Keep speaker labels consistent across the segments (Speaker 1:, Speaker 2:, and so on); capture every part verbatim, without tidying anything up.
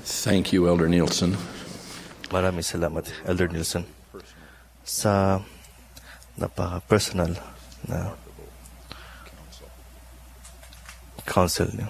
Speaker 1: Thank you, Elder Nielsen.
Speaker 2: Maraming salamat, Elder Nielsen, sa napaka-personal na counsel niyo.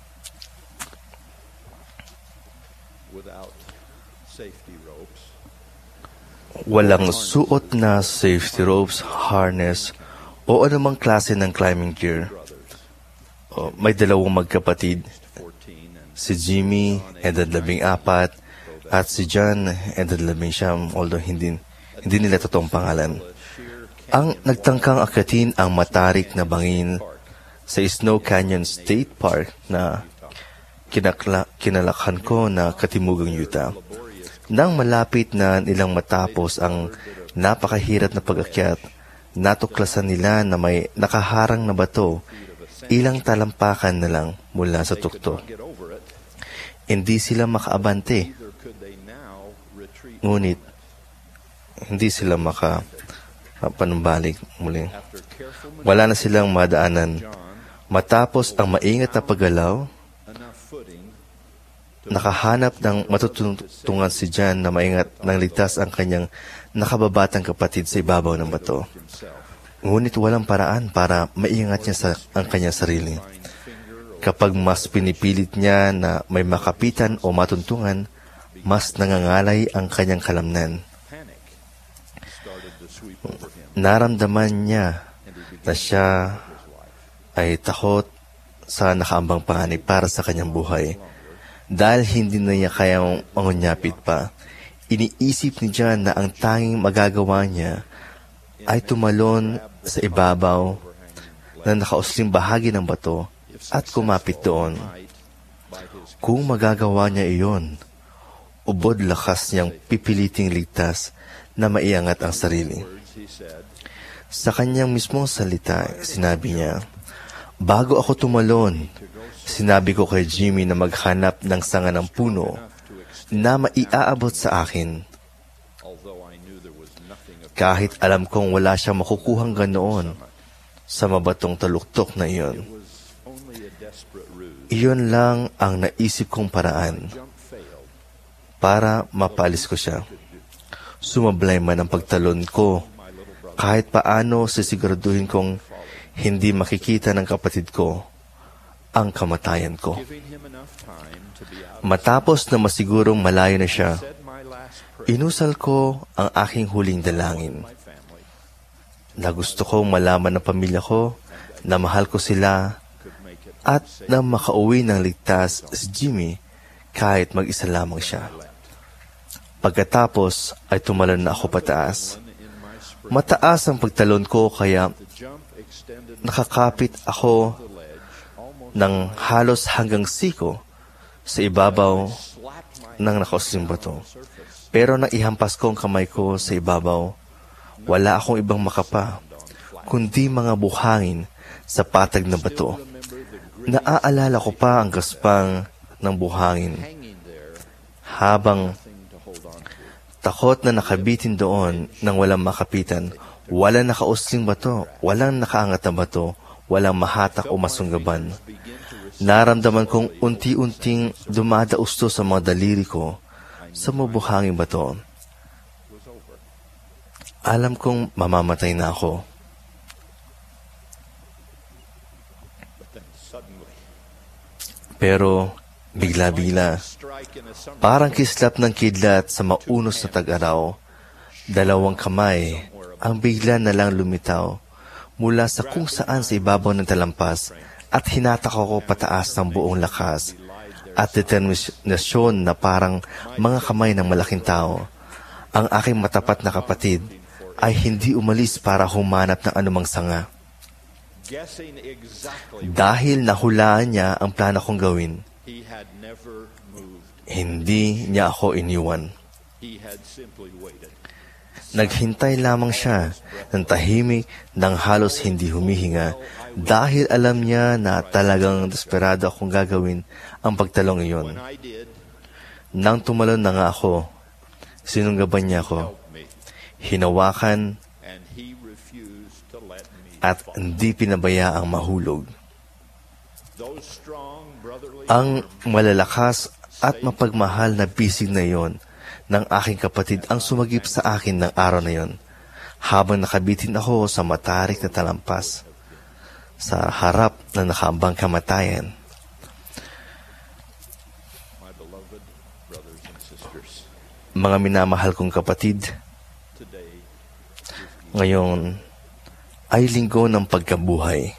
Speaker 1: Without safety ropes,
Speaker 2: Walang suot na safety ropes, harness, o anumang klase ng climbing gear. O, may dalawang magkapatid, si Jimmy, edad labing apat, at si John, edad labing siyam, although hindi, hindi nila totoong pangalan. Ang nagtangkang akitin ang matarik na bangin sa Snow Canyon State Park na kinakla, kinalakhan ko na katimugang Utah. Nang malapit na nilang matapos ang napakahirap na pag-akyat, natuklasan nila na may nakaharang na bato, ilang talampakan na lang mula sa tuktok. Hindi sila makaabante, ngunit hindi sila makapanumbalik muli. Wala na silang madaanan. Matapos ang maingat na paggalaw, nakahanap ng matutungan si John na maingat nang ligtas ang kanyang nakababatang kapatid sa ibabaw ng bato. Ngunit walang paraan para maingat niya sa ang kanyang sarili. Kapag mas pinipilit niya na may makapitan o matuntungan, mas nangangalay ang kanyang kalamnan. Naramdaman niya na siya ay takot sa nakaambang panganib para sa kanyang buhay. Dahil hindi na niya kayang mangunyapit pa, iniisip ni John na ang tanging magagawa niya ay tumalon sa ibabaw na nakausling bahagi ng bato at kumapit doon. Kung magagawa niya iyon, ubod lakas niyang pipiliting ligtas na maiangat ang sarili. Sa kanyang mismong salita, sinabi niya, "Bago ako tumalon, sinabi ko kay Jimmy na maghanap ng sanga ng puno na maiaabot sa akin. Kahit alam kong wala siyang makukuhang ganoon sa mabatong taluktok na iyon. Iyon lang ang naisip kong paraan para mapalis ko siya. Sumablay man ang pagtalon ko, kahit paano sisiguraduhin kong hindi makikita ng kapatid ko ang kamatayan ko." Matapos na masigurong malayo na siya, inusal ko ang aking huling dalangin na gusto kong malaman ng pamilya ko na mahal ko sila at na makauwi ng ligtas si Jimmy kahit mag-isa lamang siya. Pagkatapos ay tumalon na ako pataas. Mataas ang pagtalon ko kaya nakakapit ako ng halos hanggang siko sa ibabaw ng nakausling bato. Pero nang ihampas ko ang kamay ko sa ibabaw, wala akong ibang makapa, kundi mga buhangin sa patag na bato. Naaalala ko pa ang gaspang ng buhangin. Habang takot na nakabitin doon nang walang makapitan, walang nakausling bato, walang nakaangat na bato, walang mahatak o masunggaban. Naramdaman kong unti-unting dumadausto sa mga daliri ko sa mabuhangin bato. Alam kong mamamatay na ako. Pero bigla-bigla, parang kislap ng kidlat sa maunos na tag-araw, dalawang kamay ang bigla na lang lumitaw mula sa kung saan sa ibabaw ng talampas at hinatak ako pataas ng buong lakas at determinasyon na parang mga kamay ng malaking tao. Ang aking matapat na kapatid ay hindi umalis para humanap ng anumang sanga. Dahil nahulaan niya ang plano kong gawin, hindi niya ako iniwan. Naghintay lamang siya ng tahimik nang halos hindi humihinga dahil alam niya na talagang desperado akong gagawin ang pagtalong iyon. Nang tumalon na nga ako, sinunggaban niya ako, hinawakan at hindi pinabayaang mahulog. Ang malalakas at mapagmahal na bisig na iyon ng aking kapatid ang sumagip sa akin ng araw na iyon, habang nakabitin ako sa matarik na talampas, sa harap na nakaambang kamatayan. Mga minamahal kong kapatid, ngayon ay linggo ng pagkabuhay.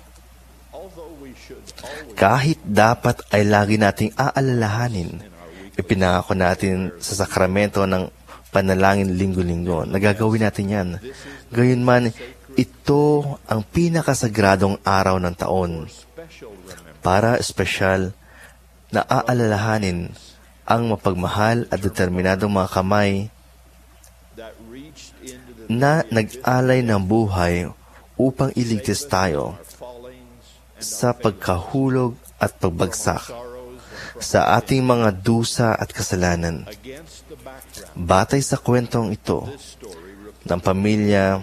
Speaker 2: Kahit dapat ay lagi nating aalalahanin, ipinangako natin sa sakramento ng panalangin linggo-linggo, nagagawin natin yan. Gayunman, ito ang pinakasagradong araw ng taon para espesyal na aalalahanin ang mapagmahal at determinadong mga kamay na nag-alay ng buhay upang iligtas tayo sa pagkahulog at pagbagsak sa ating mga dusa at kasalanan. Batay sa kwentong ito ng pamilya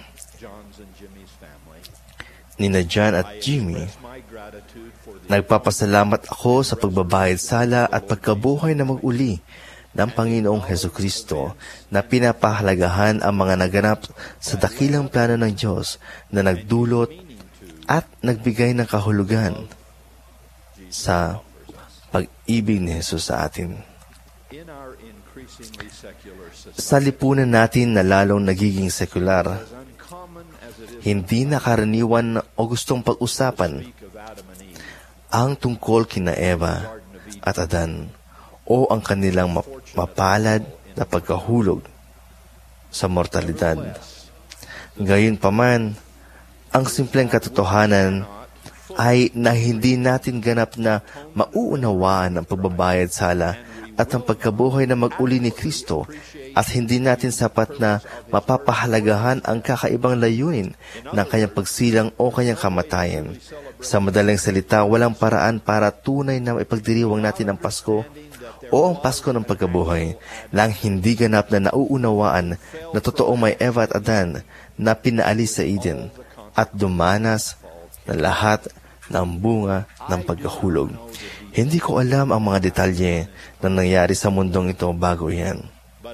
Speaker 2: ni na John at Jimmy, nagpapasalamat ako sa pagbabayad sala at pagkabuhay na mag-uli ng Panginoong Hesukristo na pinapahalagahan ang mga naganap sa dakilang plano ng Diyos na nagdulot at nagbigay ng kahulugan sa pag-ibig ni Jesus sa atin. Sa lipunan natin na lalong nagiging sekular, hindi nakaraniwan o gustong pag-usapan ang tungkol kina Eva at Adan o ang kanilang mapalad na pagkahulog sa mortalidad. Gayunpaman, ang simpleng katotohanan ay na hindi natin ganap na mauunawaan ang pagbabayad sala at ang pagkabuhay na mag-uli ni Kristo, at hindi natin sapat na mapapahalagahan ang kakaibang layunin ng kanyang pagsilang o kanyang kamatayan. Sa madaling salita, walang paraan para tunay na ipagdiriwang natin ang Pasko o ang Pasko ng pagkabuhay nang hindi ganap na nauunawaan na totoong may Eva at Adan na pinaalis sa Eden at dumanas na lahat ng bunga ng pagkahulog. Hindi ko alam ang mga detalye na nangyari sa mundong ito bago yan.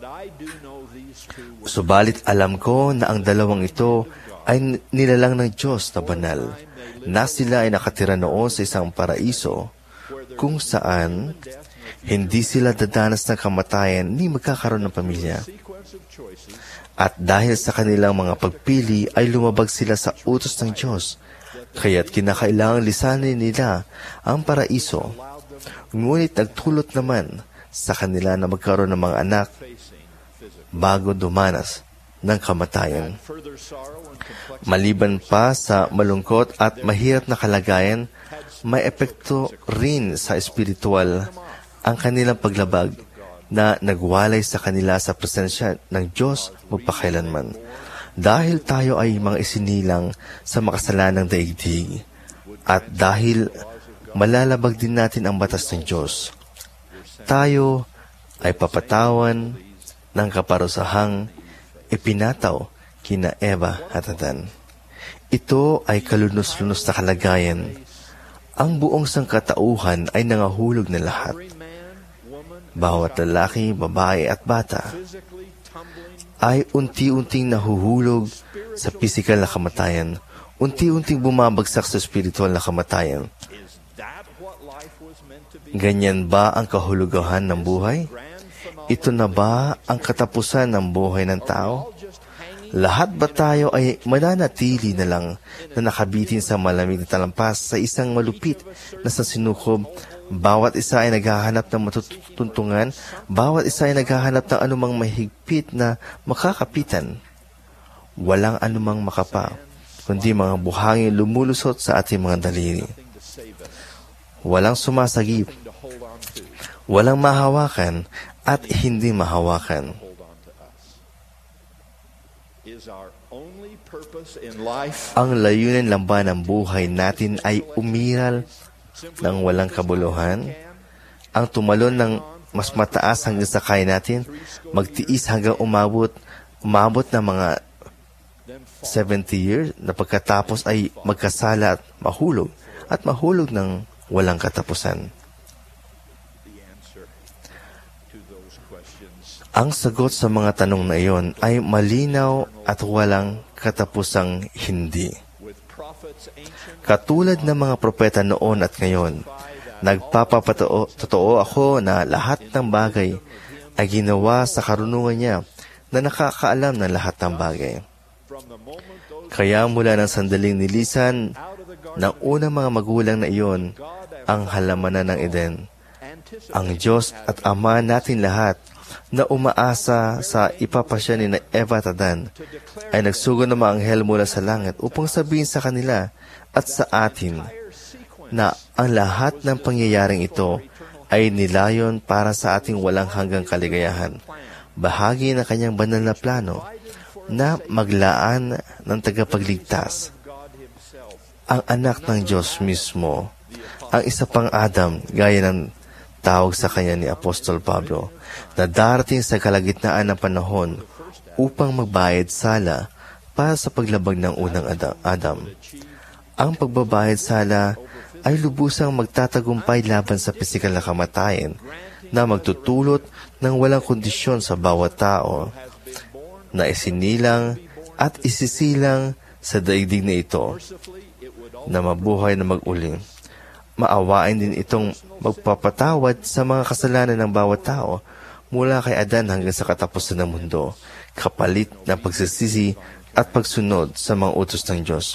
Speaker 2: Subalit alam ko na ang dalawang ito ay nilalang ng Diyos na banal, na sila ay nakatira noon sa isang paraiso kung saan hindi sila dadanas ng kamatayan ni magkakaroon ng pamilya. At dahil sa kanilang mga pagpili ay lumabag sila sa utos ng Diyos, kaya't kinakailangang lisanin nila ang paraiso. Ngunit nagtulot naman sa kanila na magkaroon ng mga anak bago dumanas ng kamatayan. Maliban pa sa malungkot at mahirap na kalagayan, may epekto rin sa espiritual ang kanilang paglabag na nagwalay sa kanila sa presensya ng Diyos magpakailanman. Dahil tayo ay mga isinilang sa makasalanang daigdig, at dahil malalabag din natin ang batas ng Diyos, tayo ay papatawan ng kaparusahang ipinataw kina Eva at Adan. Ito ay kalunos-lunos na kalagayan. Ang buong sangkatauhan ay nangahulog na lahat. Bawat lalaki, babae at bata ay unti-unting nahuhulog sa pisikal na kamatayan, unti-unting bumabagsak sa spiritual na kamatayan. Ganyan ba ang kahulugan ng buhay? Ito na ba ang katapusan ng buhay ng tao? Lahat ba tayo ay mananatili na lang na nakabitin sa malamig na talampas sa isang malupit na sansinukob? Bawat isa ay naghahanap ng matutuntungan, bawat isa ay naghahanap ng anumang mahigpit na makakapitan. Walang anumang makapa, kundi mga buhangin lumulusot sa ating mga daliri. Walang sumasagip, walang mahawakan at hindi mahawakan. Ang layunin lang ba ng buhay natin ay umiral ng walang kabuluhan, ang tumalon ng mas mataas hanggang sa kaya natin, magtiis hanggang umabot, umabot ng mga seventy years na pagkatapos ay magkasala at mahulog, at mahulog ng walang katapusan?
Speaker 1: answer to those questions.
Speaker 2: Ang sagot sa mga tanong na iyon ay malinaw at walang katapusang hindi.
Speaker 1: With prophets ancient
Speaker 2: Katulad ng mga propeta noon at ngayon, nagpapatotoo ako na lahat ng bagay ay ginawa sa karunungan niya na nakakaalam ng lahat ng bagay.
Speaker 1: from the moment those
Speaker 2: Kaya mula ng sandaling nilisan
Speaker 1: out of the
Speaker 2: ng
Speaker 1: garden
Speaker 2: unang mga magulang na iyon, ang halamanan ng Eden,
Speaker 1: anticipated
Speaker 2: ang Diyos at Ama natin lahat na umaasa sa ipapasya ni na Eva at Adan
Speaker 1: to declare
Speaker 2: ay nagsugo ng mga anghel mula sa langit upang sabihin sa kanila at sa atin
Speaker 1: entire sequence
Speaker 2: na ang lahat ng pangyayaring ito ay nilayon para sa ating walang hanggang kaligayahan, bahagi ng kanyang banal na plano na maglaan ng tagapagligtas,
Speaker 1: God himself.
Speaker 2: ang anak ng Diyos mismo, ang isa pang Adam, gaya ng tawag sa kanya ni Apostol Pablo, na darating sa kalagitnaan ng panahon upang magbayad sala para sa paglabag ng unang Ada- Adam. Ang pagbabayad sala ay lubusang magtatagumpay laban sa pisikal na kamatayan na magtutulot ng walang kondisyon sa bawat tao na isinilang at isisilang sa daigdig na ito na mabuhay na mag-uli. Maawain din itong magpapatawad sa mga kasalanan ng bawat tao mula kay Adan hanggang sa katapusan ng mundo, kapalit ng pagsisisi at pagsunod sa mga utos ng Diyos.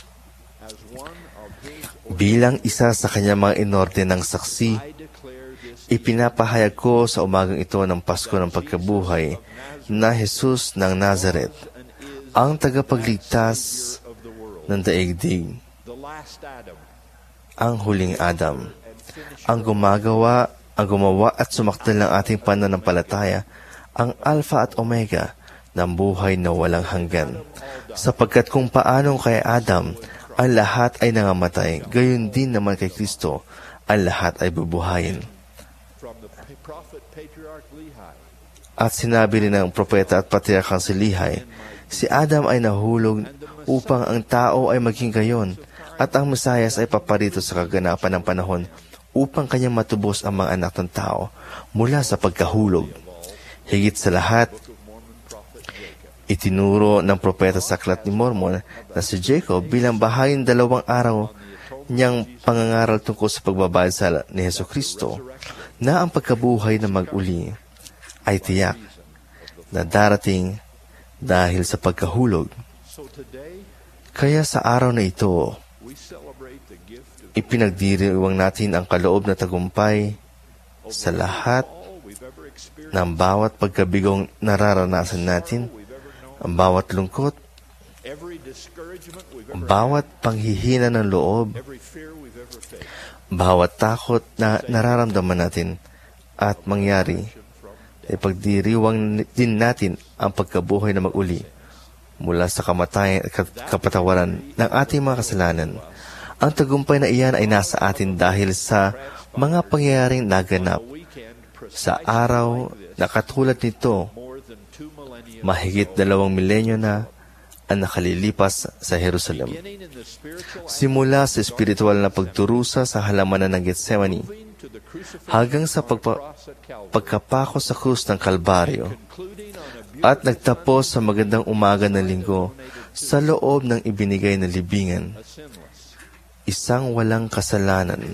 Speaker 2: Bilang isa sa kanyang mga inordinang saksi, ipinapahayag ko sa umagang ito ng Pasko ng Pagkabuhay na Jesus ng Nazaret, ang tagapagligtas ng daigdig,
Speaker 1: The last Adam
Speaker 2: ang huling Adam, ang gumagawa, ang gumawa at sumakdal ng ating pananampalataya, ang Alpha at Omega ng buhay na walang hanggan. Sapagkat kung paanong kay Adam, ang lahat ay nangamatay, gayon din naman kay Kristo, ang lahat ay bubuhayin.
Speaker 1: from the pa- prophet patriarch Lehi.
Speaker 2: At sinabi rin ng propeta at patriarkang si Lehi, si Adam ay nahulog upang ang tao ay maging gayon, at ang Mesayas ay paparito sa kaganapan ng panahon upang kanyang matubos ang mga anak ng tao mula sa pagkahulog. Higit sa lahat, itinuro ng propeta sa Aklat ni Mormon na si Jacob bilang bahaging dalawang araw niyang pangangaral tungkol sa pagbabayad sa ni Hesukristo na ang pagkabuhay na mag-uli ay tiyak na darating dahil sa pagkahulog.
Speaker 1: So today,
Speaker 2: Kaya sa araw na ito,
Speaker 1: we celebrate the gift of
Speaker 2: ipinagdiriwang natin ang kaloob na tagumpay sa lahat
Speaker 1: all we've ever experienced,
Speaker 2: ng bawat pagkabigong nararanasan natin,
Speaker 1: we've ever known,
Speaker 2: ang bawat lungkot,
Speaker 1: every discouragement we've
Speaker 2: ang
Speaker 1: ever
Speaker 2: bawat panghihina ng loob,
Speaker 1: every fear we've ever faced.
Speaker 2: bawat takot na nararamdaman natin at mangyari, ipagdiriwang din natin ang pagkabuhay na mag-uli mula sa kamatayan at kapatawaran ng ating mga kasalanan. Ang tagumpay na iyan ay nasa atin dahil sa mga pangyayaring naganap sa araw na katulad nito,
Speaker 1: More than two millennia
Speaker 2: mahigit dalawang milenyo na ang nakalilipas sa Jerusalem.
Speaker 1: beginning in the spiritual
Speaker 2: Simula sa espiritual na pagturusa sa halamanan ng Getsemani
Speaker 1: moving to the crucifixion
Speaker 2: hanggang sa pagpa-
Speaker 1: cross at Calvary,
Speaker 2: pagkapako sa krus ng Kalbaryo
Speaker 1: concluding on a
Speaker 2: at nagtapos sa magandang umaga ng linggo sa loob ng ibinigay na libingan,
Speaker 1: sinless,
Speaker 2: isang walang kasalanan,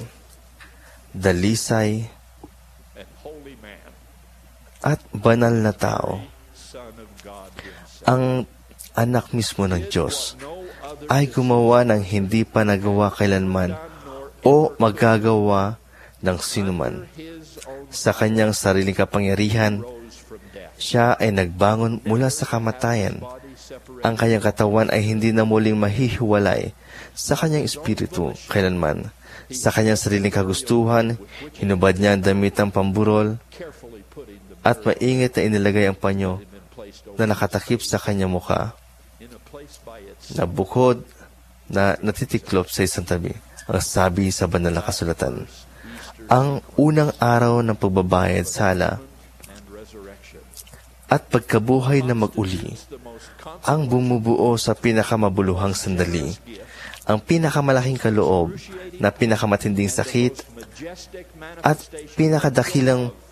Speaker 2: dalisay
Speaker 1: and holy man,
Speaker 2: at banal na tao,
Speaker 1: Son of God himself.
Speaker 2: ang anak mismo ng Diyos,
Speaker 1: No other
Speaker 2: ay gumawa ng hindi pa nagawa kailanman o magagawa ng sinuman.
Speaker 1: his own
Speaker 2: Sa kanyang sariling kapangyarihan,
Speaker 1: rose from death.
Speaker 2: siya ay nagbangon mula sa kamatayan.
Speaker 1: Body separated
Speaker 2: Ang kanyang katawan ay hindi na muling mahihiwalay sa kanyang espiritu kailanman. Sa kanyang sariling kagustuhan, hinubad niya ang damit ng pamburol
Speaker 1: carefully putting the
Speaker 2: at maingat na inilagay ang panyo
Speaker 1: had been placed over
Speaker 2: na nakatakip sa kanyang mukha
Speaker 1: in a place by itself.
Speaker 2: na bukod na natitiklop sa isang tabi. Ang sabi sa banal na kasulatan, ang unang araw ng pagbabayad sala
Speaker 1: And resurrection.
Speaker 2: at pagkabuhay na mag-uli
Speaker 1: The most
Speaker 2: ang bumubuo sa pinakamabuluhang sandali, ang pinakamalaking kaloob na pinakamatinding sakit
Speaker 1: majestic
Speaker 2: at
Speaker 1: manifestation
Speaker 2: pinakadakilang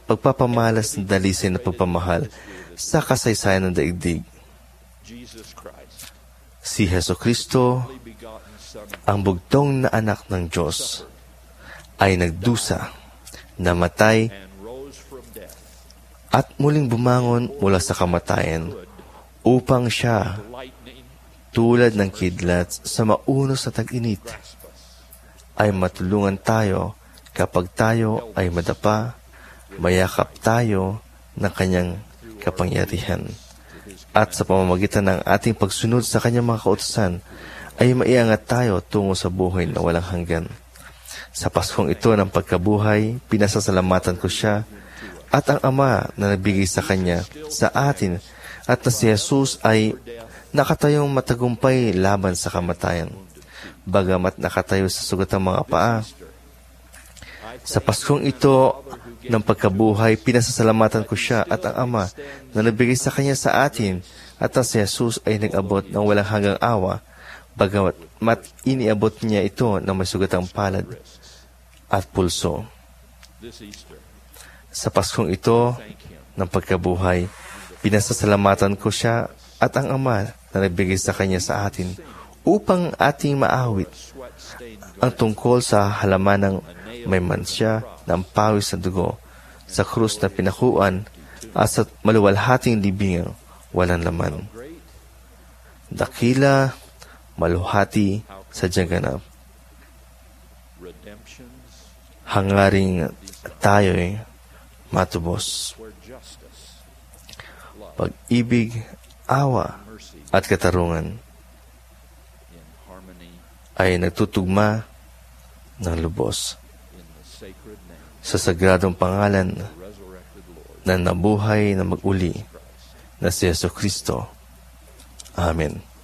Speaker 2: pagpapamalas ng dalisay na pagpamahal sa kasaysayan ng daigdig.
Speaker 1: Jesus Christ,
Speaker 2: Si Heso Kristo,
Speaker 1: only begotten Son of
Speaker 2: ang bugtong na anak ng Diyos, ay nagdusa, namatay,
Speaker 1: and rose from death,
Speaker 2: at muling bumangon mula sa kamatayan upang siya,
Speaker 1: lightning
Speaker 2: tulad ng kidlat sa maunos na tag-init,
Speaker 1: grasp us,
Speaker 2: ay matulungan tayo kapag tayo ay madapa, mayakap tayo ng kanyang kapangyarihan. At sa pamamagitan ng ating pagsunod sa kanyang mga kautusan, ay maiangat tayo tungo sa buhay na walang hanggan. Sa Paskong ito ng pagkabuhay, pinasasalamatan ko siya at ang Ama na nagbigay sa kanya sa atin at na si Jesus ay nakatayong matagumpay laban sa kamatayan. Bagamat nakatayo sa sugatang mga paa, sa Paskong ito ng pagkabuhay, pinasasalamatan ko siya at ang Ama na nagbigay sa kanya sa atin at ang si Jesus ay nag-abot ng walang hanggang awa, bagamat mat iniabot niya ito ng may sugatang palad at pulso.
Speaker 1: this Easter.
Speaker 2: Sa Paskong ito
Speaker 1: Thank Him
Speaker 2: ng pagkabuhay, pinasasalamatan ko siya at ang Ama na nagbigay sa kanya sa atin upang ating maawit
Speaker 1: sweat-stained
Speaker 2: ang tungkol sa halamanang may mansya ng pawis na dugo sa krus na pinakuan at sa maluwalhating libingang walang laman.
Speaker 1: great,
Speaker 2: Dakila, maluhati, sadyang ganap.
Speaker 1: redemptions
Speaker 2: Hangaring tayo'y matubos.
Speaker 1: where justice, love,
Speaker 2: Pag-ibig, awa,
Speaker 1: mercy
Speaker 2: at katarungan
Speaker 1: in harmony
Speaker 2: ay nagtutugma ng lubos
Speaker 1: in the sacred name
Speaker 2: sa sagradong pangalan
Speaker 1: of the resurrected Lord
Speaker 2: na nabuhay na mag-uli
Speaker 1: Christ.
Speaker 2: na si Yesu Kristo. Amen.